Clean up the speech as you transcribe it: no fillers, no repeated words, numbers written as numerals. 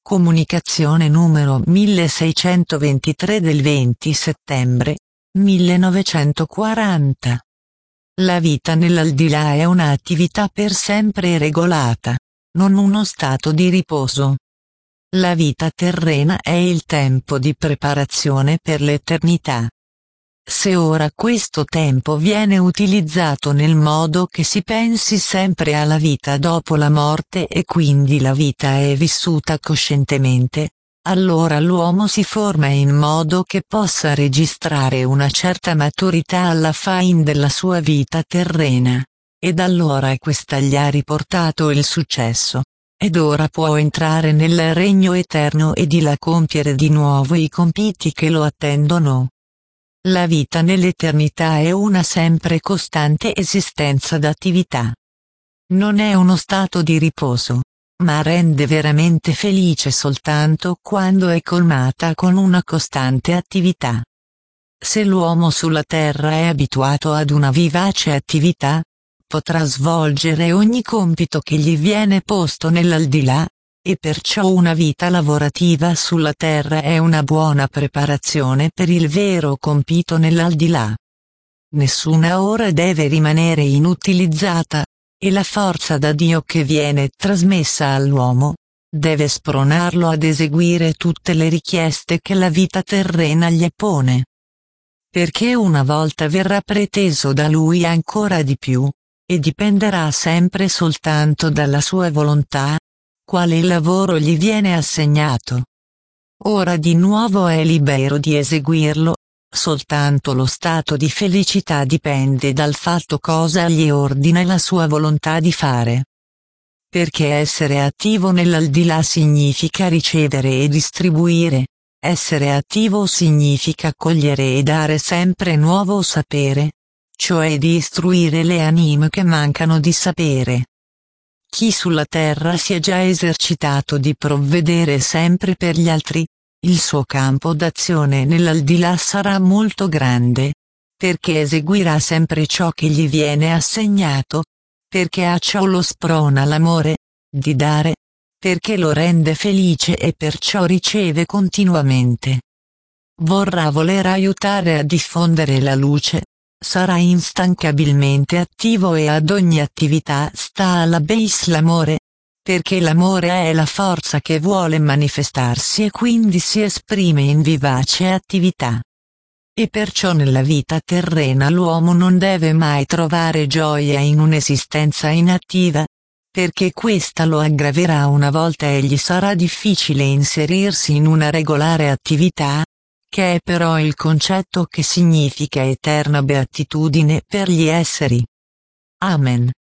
Comunicazione numero 1623 del 20 settembre 1940. La vita nell'aldilà è un'attività per sempre regolata, non uno stato di riposo. La vita terrena è il tempo di preparazione per l'eternità. Se ora questo tempo viene utilizzato nel modo che si pensi sempre alla vita dopo la morte e quindi la vita è vissuta coscientemente, allora l'uomo si forma in modo che possa registrare una certa maturità alla fine della sua vita terrena, ed allora questa gli ha riportato il successo, ed ora può entrare nel regno eterno e di là compiere di nuovo i compiti che lo attendono. La vita nell'eternità è una sempre costante esistenza d'attività. Non è uno stato di riposo, ma rende veramente felice soltanto quando è colmata con una costante attività. Se l'uomo sulla terra è abituato ad una vivace attività, potrà svolgere ogni compito che gli viene posto nell'aldilà, e perciò una vita lavorativa sulla terra è una buona preparazione per il vero compito nell'aldilà. Nessuna ora deve rimanere inutilizzata, e la forza da Dio che viene trasmessa all'uomo deve spronarlo ad eseguire tutte le richieste che la vita terrena gli pone. Perché una volta verrà preteso da lui ancora di più, e dipenderà sempre soltanto dalla sua volontà, quale lavoro gli viene assegnato. Ora di nuovo è libero di eseguirlo, soltanto lo stato di felicità dipende dal fatto cosa gli ordina la sua volontà di fare. Perché essere attivo nell'aldilà significa ricevere e distribuire, essere attivo significa cogliere e dare sempre nuovo sapere, cioè di istruire le anime che mancano di sapere. Chi sulla terra si è già esercitato di provvedere sempre per gli altri, il suo campo d'azione nell'aldilà sarà molto grande, perché eseguirà sempre ciò che gli viene assegnato, perché a ciò lo sprona l'amore di dare, perché lo rende felice e perciò riceve continuamente. Vorrà voler aiutare a diffondere la luce, sarà instancabilmente attivo e ad ogni attività sta alla base l'amore, perché l'amore è la forza che vuole manifestarsi e quindi si esprime in vivace attività. E perciò nella vita terrena l'uomo non deve mai trovare gioia in un'esistenza inattiva, perché questa lo aggraverà una volta e gli sarà difficile inserirsi in una regolare attività, che è però il concetto che significa eterna beatitudine per gli esseri. Amen.